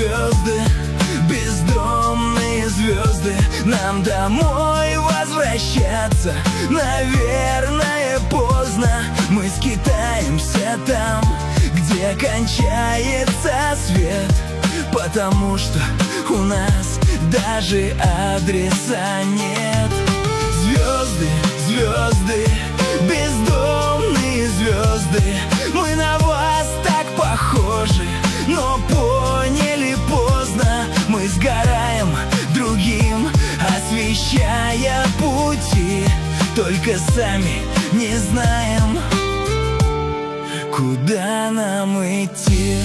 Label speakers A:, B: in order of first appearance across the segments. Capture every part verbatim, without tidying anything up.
A: звезды, бездомные звезды. Нам домой возвращаться, наверное, поздно. Мы скитаемся там, где кончается свет, потому что у нас даже адреса нет. Звезды, звезды, бездомные звезды, мы на вас так похожи, но поняли поздно. Мы сгораем другим, освещая пути, только сами не знаем, куда нам идти.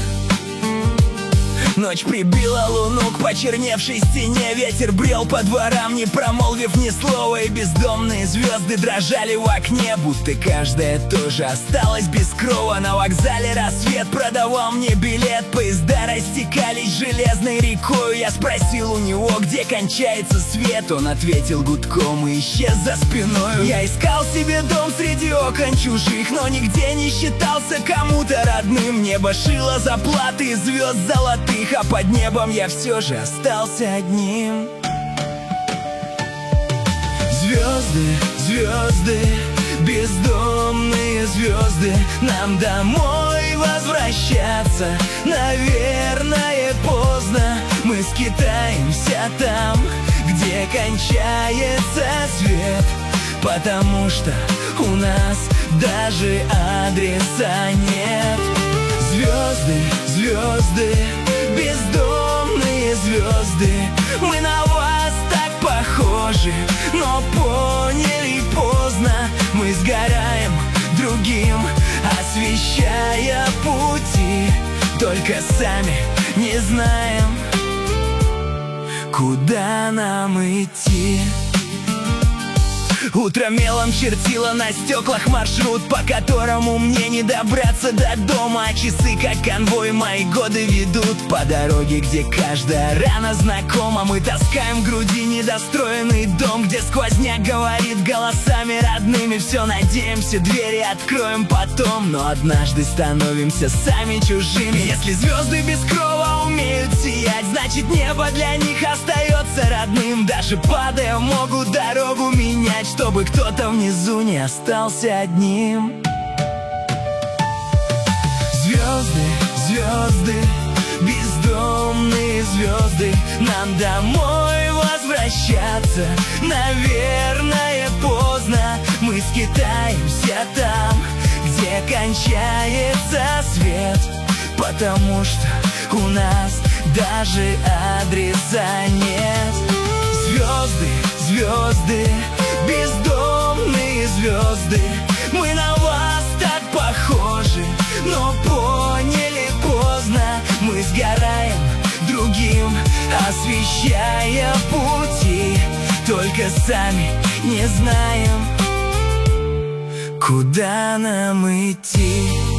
A: Ночь прибила луну к почерневшей стене. Ветер брел по дворам, не промолвив ни слова. И бездомные звезды дрожали в окне, будто каждая тоже осталась без крова. На вокзале рассвет продавал мне билет. Поезда растекались железной рекой. Я спросил у него, где кончается свет. Он ответил гудком и исчез за спиной. Я искал себе дом среди окон чужих, но нигде не считался кому-то родным. Небо шило заплаты звезд золотых, а под небом я все же остался одним. Звезды, звезды, бездомные звезды, нам домой возвращаться, наверное, поздно. Мы скитаемся там, где кончается свет, потому что у нас даже адреса нет. Звезды, звезды, бездомные звезды, мы на вас так похожи, но поняли поздно. Мы сгораем другим, освещая пути, только сами не знаем, куда нам идти. Утро мелом чертило на стеклах маршрут, по которому мне не добраться до дома. А часы, как конвой, мои годы ведут по дороге, где каждая рана знакома. Мы таскаем в груди недостроенный дом, где сквозняк говорит голосами родными. Все надеемся, двери откроем потом, но однажды становимся сами чужими. Если звезды без крова умеют сиять, значит небо для них остается родным. Даже падая, могут дорогу менять, чтобы кто-то внизу не остался одним. Звезды, звезды, бездомные звезды, нам домой возвращаться, наверное, поздно. Мы скитаемся там, где кончается свет, потому что у нас даже адреса нет. Звезды, звезды, бездомные звезды, мы на вас так похожи, но поняли поздно. Мы сгораем другим, освещая пути, только сами не знаем, куда нам идти.